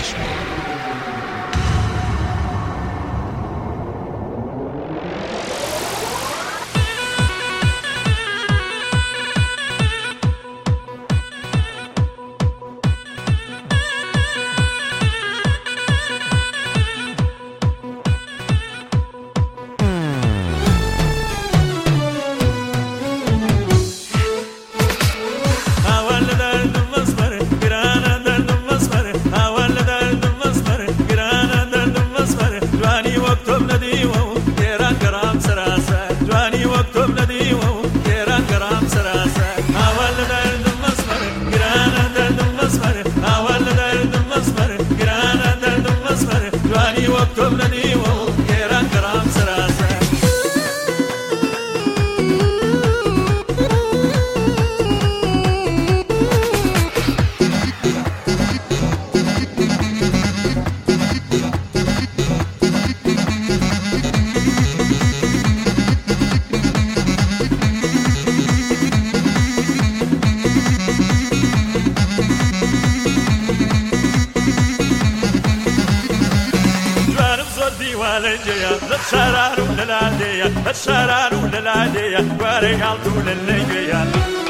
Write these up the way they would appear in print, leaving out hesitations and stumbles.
الشرار وللادية الشرار وللادية وريال طول الليل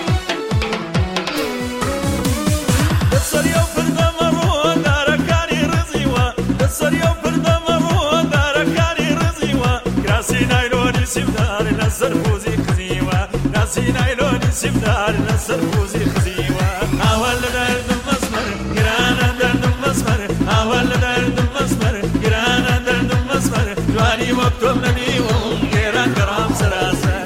الصريو في الدمر داركاني رزيوة الصريو في الدمر داركاني رزيوة كراسي نايلوني سبدار نسر فوزي خزيوة كراسي نايلوني سبدار نسر فوزي خزيوة أول درد مسمر قرانا درد مسمر أول درد مسمر قرانا درد مسمر جواني مكتوب نبي وغيران كرام سلاسل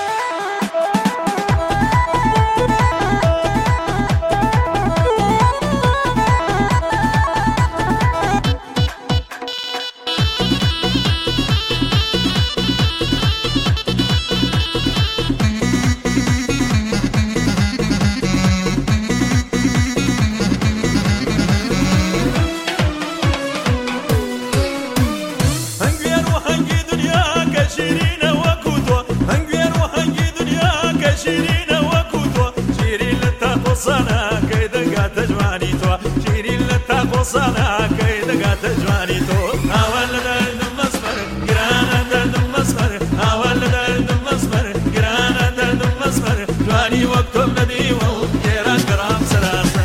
شيرين وكوتو شيرين للتاقوصانا كيدقا تجواني تو شيرين للتاقوصانا كيدقا تجواني تو أول درد مسمر قرانا درد مسمر أول درد مسمر قرانا درد مسمر جواني وقتم ندي وغيران كرام سلاسل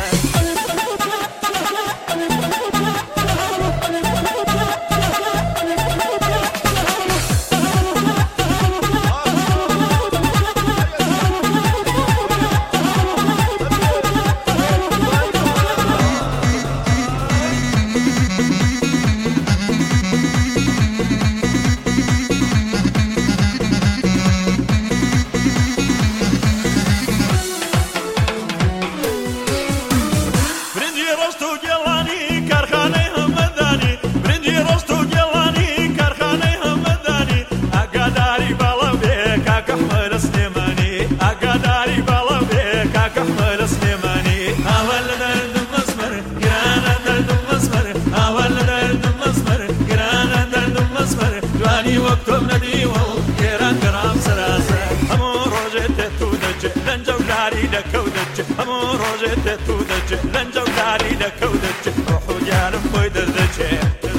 وقتم ندي وغيران كرام سلاسل همو روجة تودج لنجو داري لكودج همو روجة تودج لنجو داري لكودج روحو جانب ويدردج